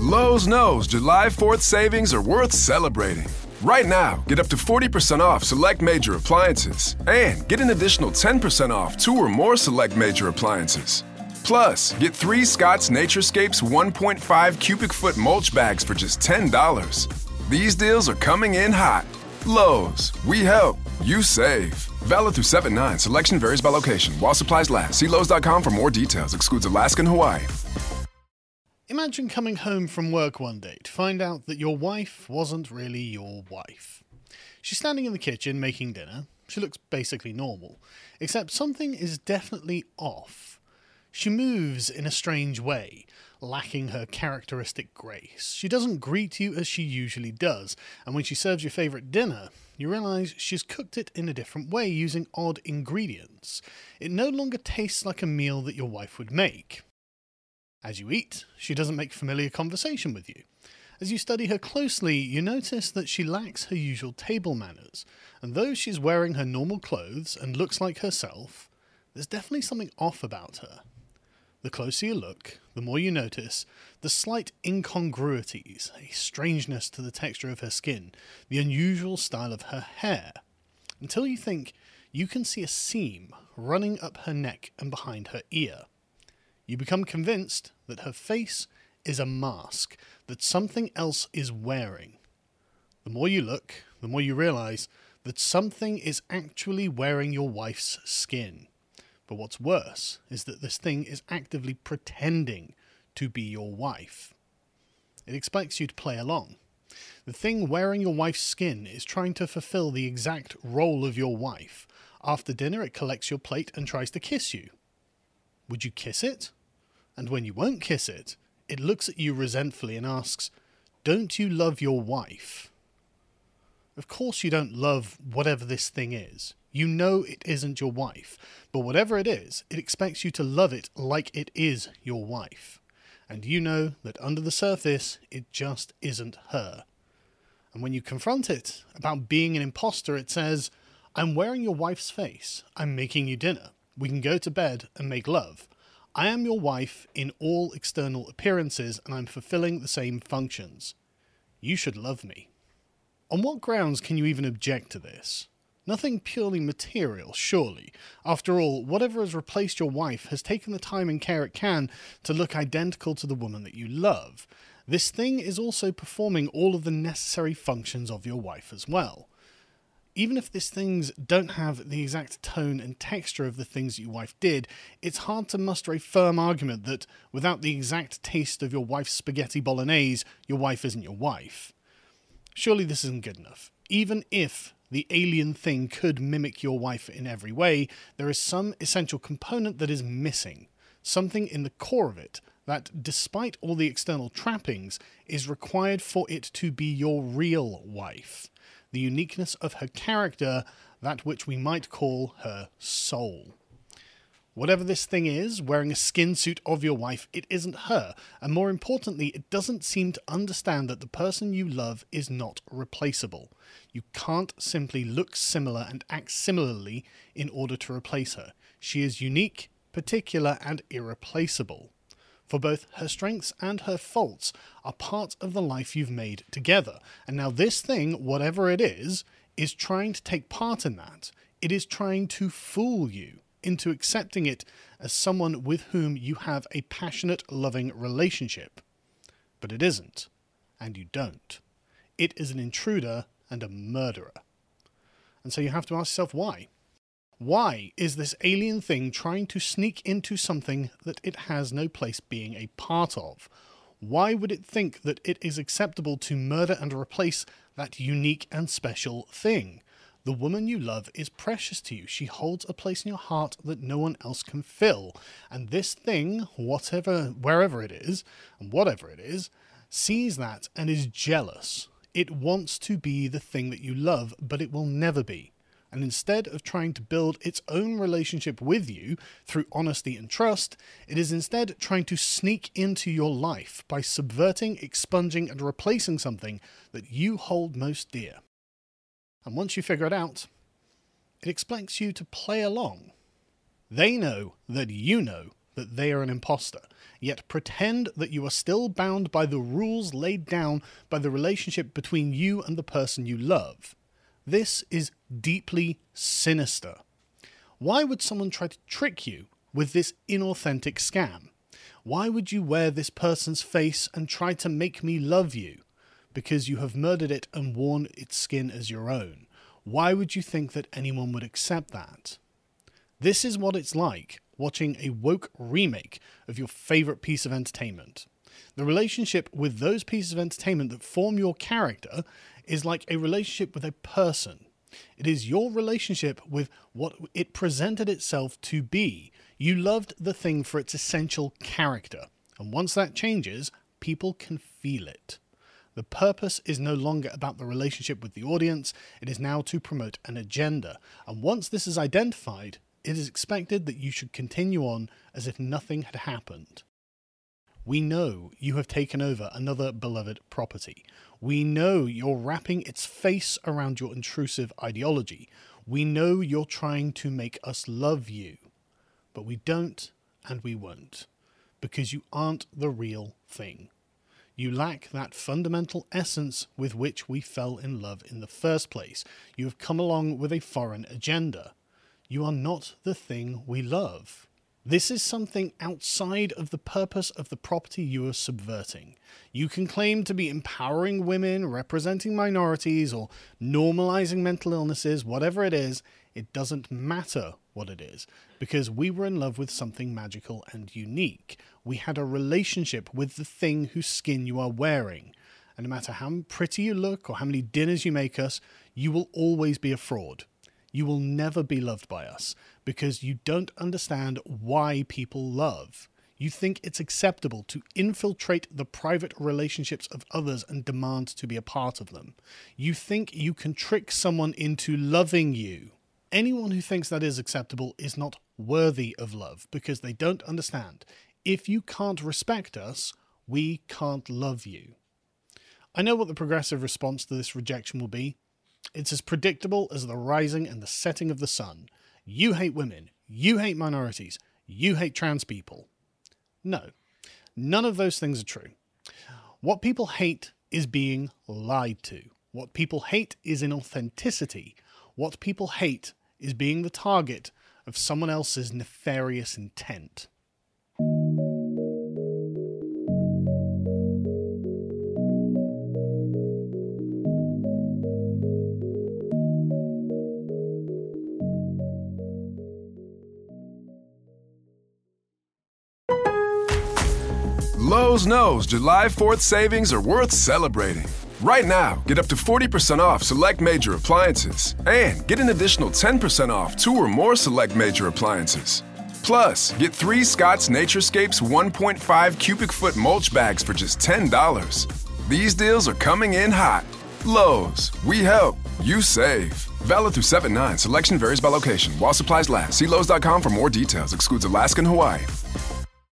Lowe's knows July 4th savings are worth celebrating. Right now, get up to 40% off select major appliances and get an additional 10% off 2 or more select major appliances. Plus, get 3 Scott's Naturescapes 1.5 cubic foot mulch bags for just $10. These deals are coming in hot. Lowe's, we help, you save. Valid through 7/9. Selection varies by location. While supplies last. See Lowe's.com for more details. Excludes Alaska and Hawaii. Imagine coming home from work one day to find out that your wife wasn't really your wife. She's standing in the kitchen making dinner. She looks basically normal, except something is definitely off. She moves in a strange way, lacking her characteristic grace. She doesn't greet you as she usually does, and when she serves your favourite dinner, you realise she's cooked it in a different way using odd ingredients. It no longer tastes like a meal that your wife would make. As you eat, she doesn't make familiar conversation with you. As you study her closely, you notice that she lacks her usual table manners, and though she's wearing her normal clothes and looks like herself, there's definitely something off about her. The closer you look, the more you notice the slight incongruities, a strangeness to the texture of her skin, the unusual style of her hair, until you think you can see a seam running up her neck and behind her ear. You become convinced that her face is a mask that something else is wearing. The more you look, the more you realise that something is actually wearing your wife's skin. But what's worse is that this thing is actively pretending to be your wife. It expects you to play along. The thing wearing your wife's skin is trying to fulfill the exact role of your wife. After dinner, it collects your plate and tries to kiss you. Would you kiss it? And when you won't kiss it, it looks at you resentfully and asks, "Don't you love your wife?" Of course you don't love whatever this thing is. You know it isn't your wife, but whatever it is, it expects you to love it like it is your wife. And you know that under the surface, it just isn't her. And when you confront it about being an imposter, it says, "I'm wearing your wife's face. I'm making you dinner. We can go to bed and make love. I am your wife in all external appearances, and I'm fulfilling the same functions. You should love me." On what grounds can you even object to this? Nothing purely material, surely. After all, whatever has replaced your wife has taken the time and care it can to look identical to the woman that you love. This thing is also performing all of the necessary functions of your wife as well. Even if these things don't have the exact tone and texture of the things that your wife did, it's hard to muster a firm argument that without the exact taste of your wife's spaghetti bolognese, your wife isn't your wife. Surely this isn't good enough. Even if the alien thing could mimic your wife in every way, there is some essential component that is missing. Something in the core of it that, despite all the external trappings, is required for it to be your real wife. The uniqueness of her character, that which we might call her soul. Whatever this thing is, wearing a skin suit of your wife, it isn't her, and more importantly, it doesn't seem to understand that the person you love is not replaceable. You can't simply look similar and act similarly in order to replace her. She is unique, particular, and irreplaceable. For both her strengths and her faults are part of the life you've made together. And now this thing, whatever it is trying to take part in that. It is trying to fool you into accepting it as someone with whom you have a passionate, loving relationship. But it isn't, and you don't. It is an intruder and a murderer. And so you have to ask yourself why. Why is this alien thing trying to sneak into something that it has no place being a part of? Why would it think that it is acceptable to murder and replace that unique and special thing? The woman you love is precious to you. She holds a place in your heart that no one else can fill. And this thing, wherever it is, and whatever it is, sees that and is jealous. It wants to be the thing that you love, but it will never be. And instead of trying to build its own relationship with you through honesty and trust, it is instead trying to sneak into your life by subverting, expunging, and replacing something that you hold most dear. And once you figure it out, it expects you to play along. They know that you know that they are an imposter, yet pretend that you are still bound by the rules laid down by the relationship between you and the person you love. This is deeply sinister. Why would someone try to trick you with this inauthentic scam? Why would you wear this person's face and try to make me love you? Because you have murdered it and worn its skin as your own. Why would you think that anyone would accept that? This is what it's like watching a woke remake of your favourite piece of entertainment. The relationship with those pieces of entertainment that form your character is like a relationship with a person. It is your relationship with what it presented itself to be. You loved the thing for its essential character, and once that changes, people can feel it. The purpose is no longer about the relationship with the audience, it is now to promote an agenda, and once this is identified, it is expected that you should continue on as if nothing had happened. We know you have taken over another beloved property. We know you're wrapping its face around your intrusive ideology. We know you're trying to make us love you. But we don't and we won't, because you aren't the real thing. You lack that fundamental essence with which we fell in love in the first place. You have come along with a foreign agenda. You are not the thing we love. This is something outside of the purpose of the property you are subverting. You can claim to be empowering women, representing minorities, or normalizing mental illnesses, whatever it is. It doesn't matter what it is, because we were in love with something magical and unique. We had a relationship with the thing whose skin you are wearing. And no matter how pretty you look or how many dinners you make us, you will always be a fraud. You will never be loved by us, because you don't understand why people love. You think it's acceptable to infiltrate the private relationships of others and demand to be a part of them. You think you can trick someone into loving you. Anyone who thinks that is acceptable is not worthy of love, because they don't understand. If you can't respect us, we can't love you. I know what the progressive response to this rejection will be. It's as predictable as the rising and the setting of the sun. You hate women. You hate minorities. You hate trans people. No, none of those things are true. What people hate is being lied to. What people hate is inauthenticity. What people hate is being the target of someone else's nefarious intent. Lowe's knows July 4th savings are worth celebrating. Right now, get up to 40% off select major appliances and get an additional 10% off 2 or more select major appliances. Plus, get 3 Scott's Naturescapes 1.5 cubic foot mulch bags for just $10. These deals are coming in hot. Lowe's, we help, you save. Valid through 7/9. Selection varies by location. While supplies last. See Lowe's.com for more details. Excludes Alaska and Hawaii.